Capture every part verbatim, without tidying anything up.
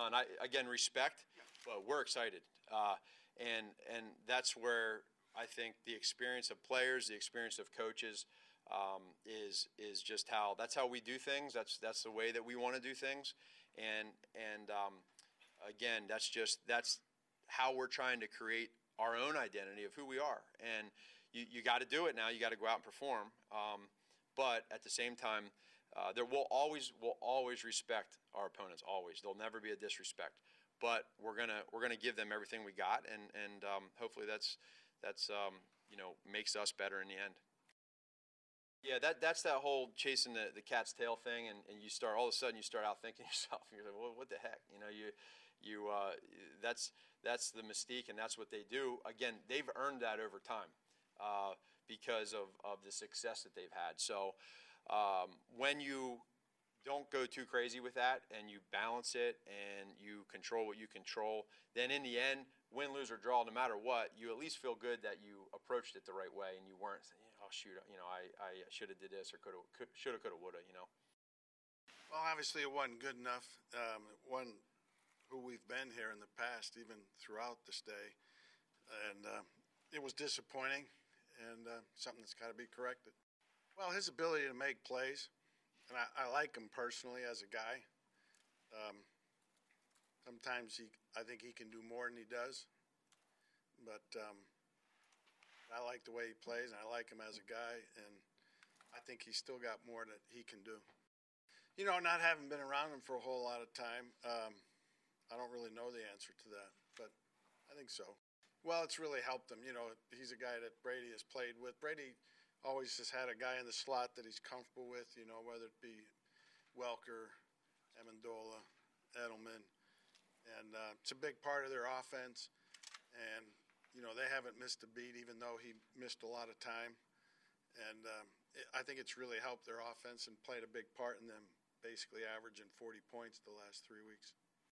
No, and I, again, respect, but we're excited. Uh, and and that's where I think the experience of players, the experience of coaches, um, is is just how that's how we do things. That's that's the way that we want to do things. And and um, again, that's just that's how we're trying to create our own identity of who we are. And you, you got to do it now. You got to go out and perform. Um, but at the same time, uh, there will always will always respect our opponents. Always, there'll never be a disrespect. But we're gonna we're gonna give them everything we got, and and um, hopefully that's that's um, you know makes us better in the end. Yeah, that that's that whole chasing the, the cat's tail thing, and, and you start all of a sudden you start out thinking yourself, you're like, well, what the heck, you know, you you uh, that's that's the mystique, and that's what they do. Again, they've earned that over time uh, because of of the success that they've had. So um, when you don't go too crazy with that, and you balance it, and you control what you control, then in the end, win, lose, or draw, no matter what, you at least feel good that you approached it the right way, and you weren't saying, oh, shoot, you know, I, I should have did this, or could have, should have, could have, would have, you know. Well, obviously it wasn't good enough. Um, it wasn't who we've been here in the past, even throughout this day. And uh, it was disappointing, and uh, something that's got to be corrected. Well, his ability to make plays, and I, I like him personally as a guy. Um, sometimes he, I think he can do more than he does. But um, I like the way he plays, and I like him as a guy, and I think he's still got more that he can do. You know, not having been around him for a whole lot of time, um, I don't really know the answer to that, but I think so. Well, it's really helped him. You know, he's a guy that Brady has played with. Brady always has had a guy in the slot that he's comfortable with, you know, whether it be Welker, Amendola, Edelman. And uh, it's a big part of their offense. And, you know, they haven't missed a beat, even though he missed a lot of time. And um, it, I think it's really helped their offense and played a big part in them basically averaging forty points the last three weeks.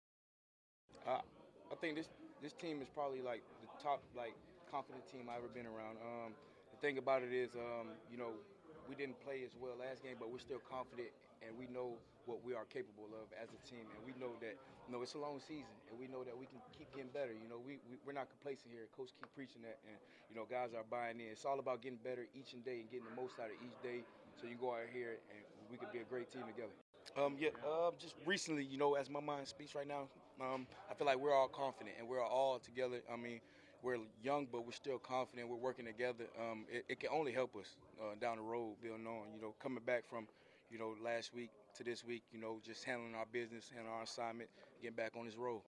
Uh, I think this this team is probably like the top, like, confident team I've ever been around. Um, the thing about it is, um, you know, we didn't play as well last game, but we're still confident, and we know what we are capable of as a team, and we know that, you know, it's a long season, and we know that we can keep getting better. You know, we, we we're not complacent here. Coach keep preaching that, and you know, guys are buying in. It's all about getting better each and day and getting the most out of each day, so you go out here and we could be a great team together. Um, yeah, uh, just recently, you know, as my mind speaks right now, um, I feel like we're all confident and we're all together. I mean, we're young, but we're still confident. We're working together. Um, it, it can only help us uh, down the road, building on, you know, coming back from, you know, last week to this week, you know, just handling our business, handling our assignment, getting back on this road.